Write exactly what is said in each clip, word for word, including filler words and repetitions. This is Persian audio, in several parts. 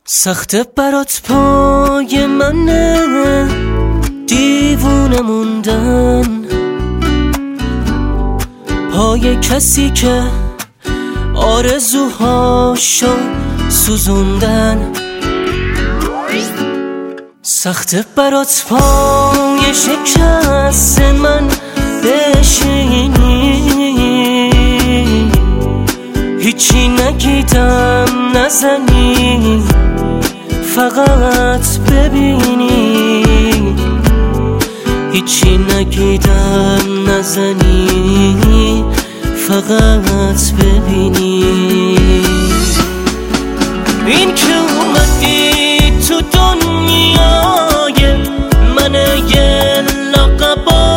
سخته برات پای منه دیوونه موندن، پای کسی که آرزوهاشو سوزوندن. سخته برات پای شکست من بشینی، هیچی نگیدم نزنی فقط ببینی، هیچی نگیدم نزنی فقط ببینی. این که اومدی تو دنیای من یه لقبا،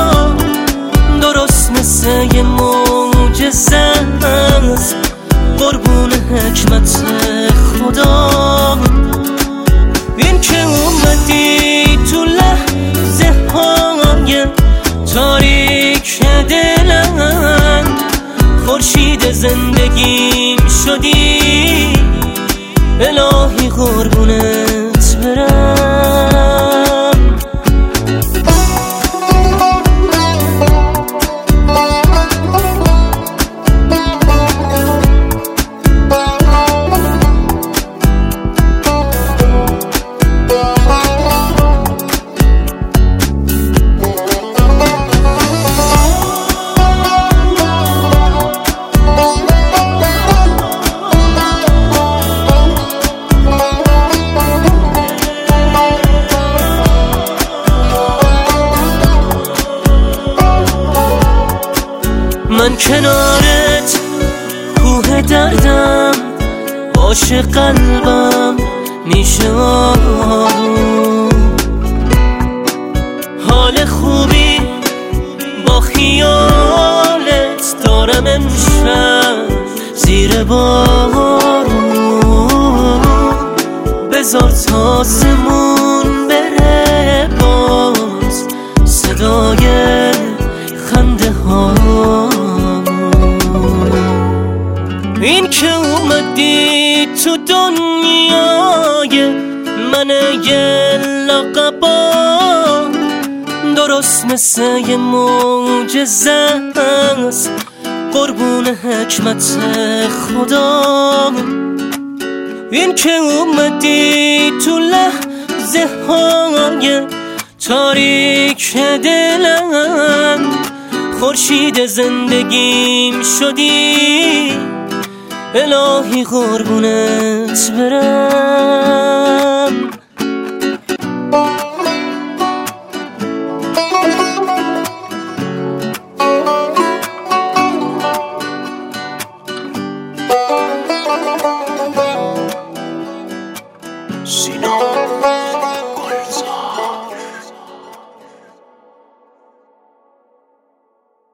درست مثل یه معجزه است قربون حکمت خدا. این که اومدی تو لحظه های تاریک دلم، خورشید زندگیم شدی، الهی قربونت برم. من کنارت کوه دردم، عاشق قلبم میشه آروم، حال خوبی با خیالت دارم امشب زیر بارون. بذار تازمون بره باز صدای خنده ها. این که اومدی تو دنیای من یه لقبا، درست مثل یه معجزه است قربون حکمت خدا. این که اومدی تو لحظه های تاریک دلم، خورشید زندگیم شدی، الهی قربونت برم.